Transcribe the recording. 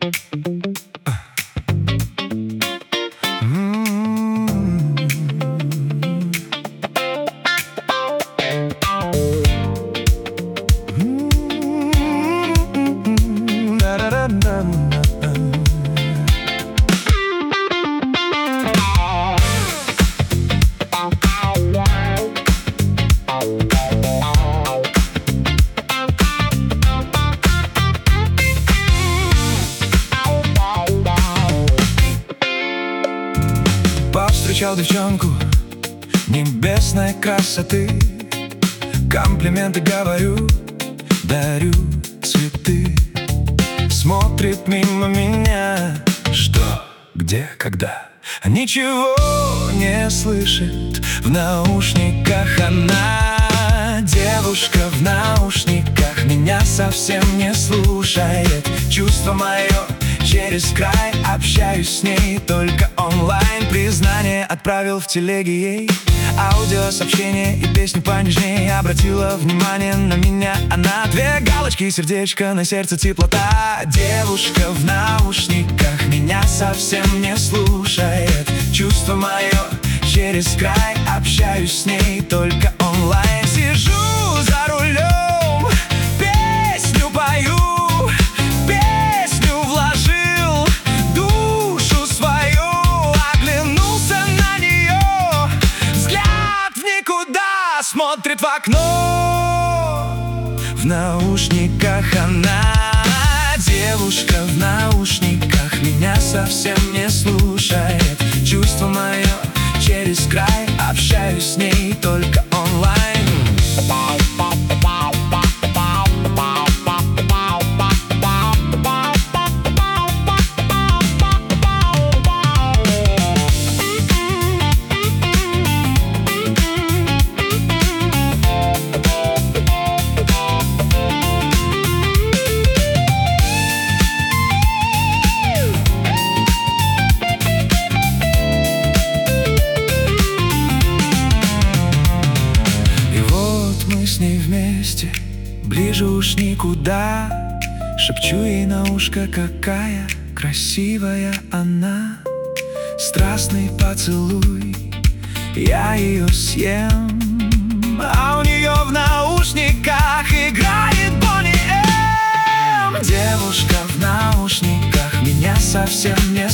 Повстречал девчонку небесной красоты, комплименты говорю, дарю цветы. Смотрит мимо меня, что, где, когда, ничего не слышит. В наушниках она, девушка в наушниках, меня совсем не слушает. Чувство мое через край, общаюсь с ней только онлайн. Признание отправил в телеге ей, аудиосообщение и песню понежнее. Обратила внимание на меня она, две галочки, сердечко, на сердце теплота. Девушка в наушниках меня совсем не слушает. Чувство мое через край, общаюсь с ней только онлайн. Сижу за рулем, песню пою, смотрит в окно. В наушниках она, девушка в наушниках, меня совсем не слушает. Чувство мое через край, общаюсь с ней только онлайн. Вместе, ближе уж никуда. Шепчу ей на ушко, какая красивая она. Страстный поцелуй, я ее съем. А у нее в наушниках играет Boney M. Девушка в наушниках меня совсем не